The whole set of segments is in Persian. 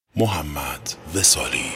محمد وصالی.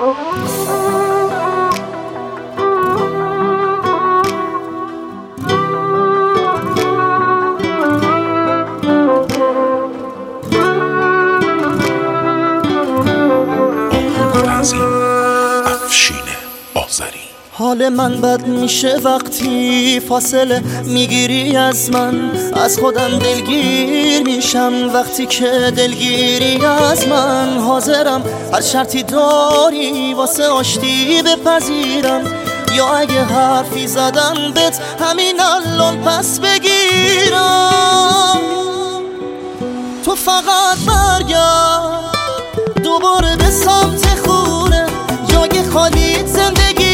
حال من بد میشه وقتی فاصله میگیری از من، از خودم دلگیر میشم وقتی که دلگیری از من. حاضرم هر شرطی داری واسه آشتی بپذیرم، یا اگه حرفی زدم بهت همین الان پس بگیرم. تو فقط برگرد دوباره به سمت خونه، جای خالیت زندگی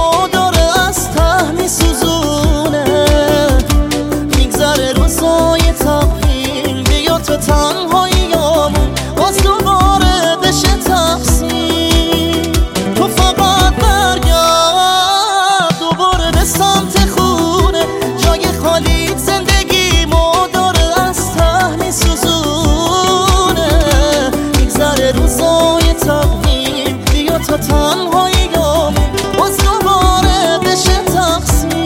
تو تنهاییامون باز دوباره بشه تقسیم. تو فقط برگرد دوباره به سمت خونه، جای خالیت زندگی داره از ته میسوزونه. میگذره روزای تقویم، بیا تا تنهاییامون باز دوباره بشه تقسیم.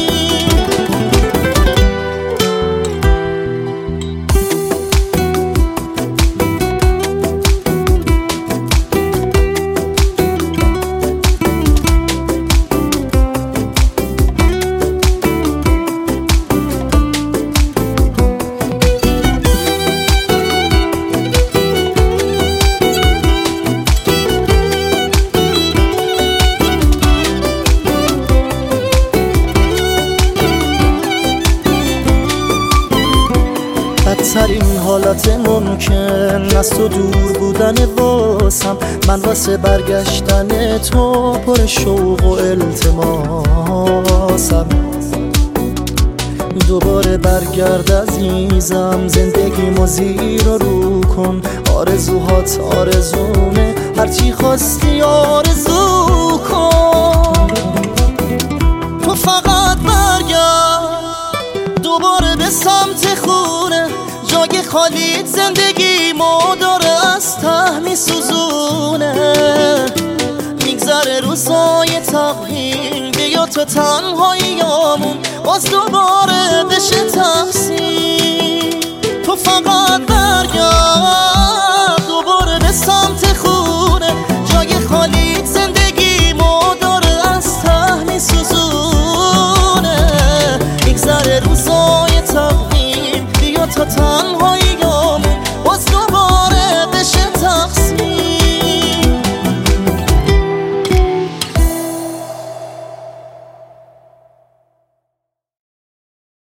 بدترین حالت ممکن از تو دور بودن واسم، من واسه برگشتن تو پر شوق و التماسم. دوباره برگرد عزیزم، زندگیمو زیر و رو کن. آرزوهات آرزومه، هرچی خواستی آرزو کن. تو فقط برگرد دوباره به سمت خونه، جای خالیت زندگی داره از ته میسوزونه. میگذره روزای تقویم، بیا تو تنهاییامون باز دوباره بشه تقسیم. تو فقط برگرد دوباره به سمت خونه، جای خالیت زندگی داره از ته میسوزونه. میگذره روزای تقویم، بیا تا تنهاییامون